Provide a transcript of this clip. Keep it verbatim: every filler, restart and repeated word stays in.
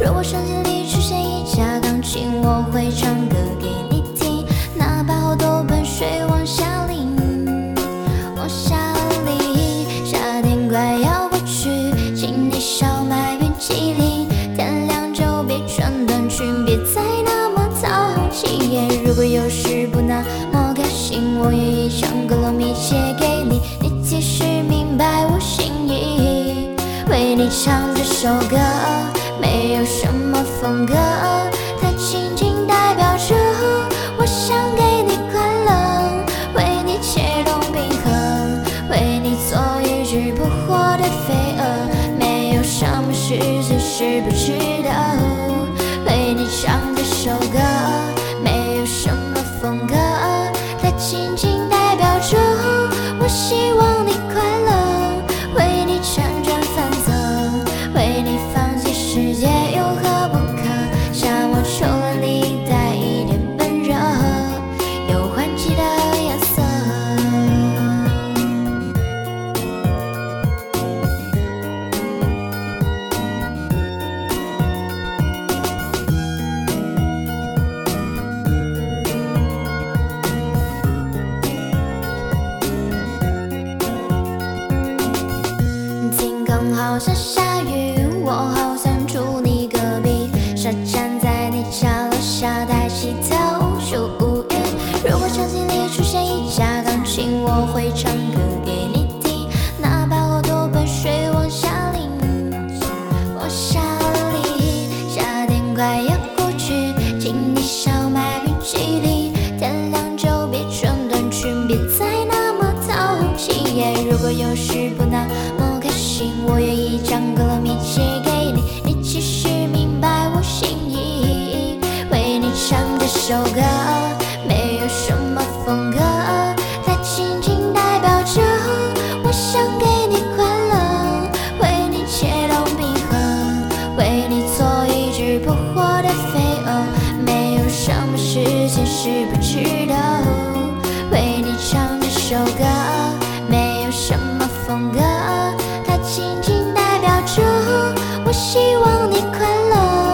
如果手机里出现一架钢琴，我会唱歌给你听，哪怕好多盆水往下淋，往下淋。夏天快要过去，请你少买冰淇淋，天凉就别穿短裙，别再那么淘气。如果有时不那么开心，我愿意唱歌糯米切给你，你其实明白我心意。为你唱这首歌，没有什么风格，它仅仅代表着我想给你快乐，为你切动平衡，为你做一只不活的飞蛾，没有什么事情是不值得。为你唱这首歌，没有什么风格，它仅仅代表着我希望你快乐，为你辗转反侧，为你放弃世界有何不可？夏末秋了你带一点闷热，有换季的颜色。天空好像下雨，我好想住你隔壁，傻站在你家楼下抬起头数乌云。如果手机里出现一架钢琴，我会唱歌给你听，哪怕好多盆水往下淋，往下淋。夏天快要过去，请你少买冰淇淋，天凉就别穿短裙，别再那么淘气。如果有时不那么开心，我愿意唱歌糯米切给你，你其实明白我心意。为你唱这首歌，没有什么风格，它仅仅代表着我想给你快乐，为你切动平衡，为你做一只不活的飞蛾，没有什么事情是不值得。为你唱这首歌，没有什么风格，它仅仅代表着我希望你快乐。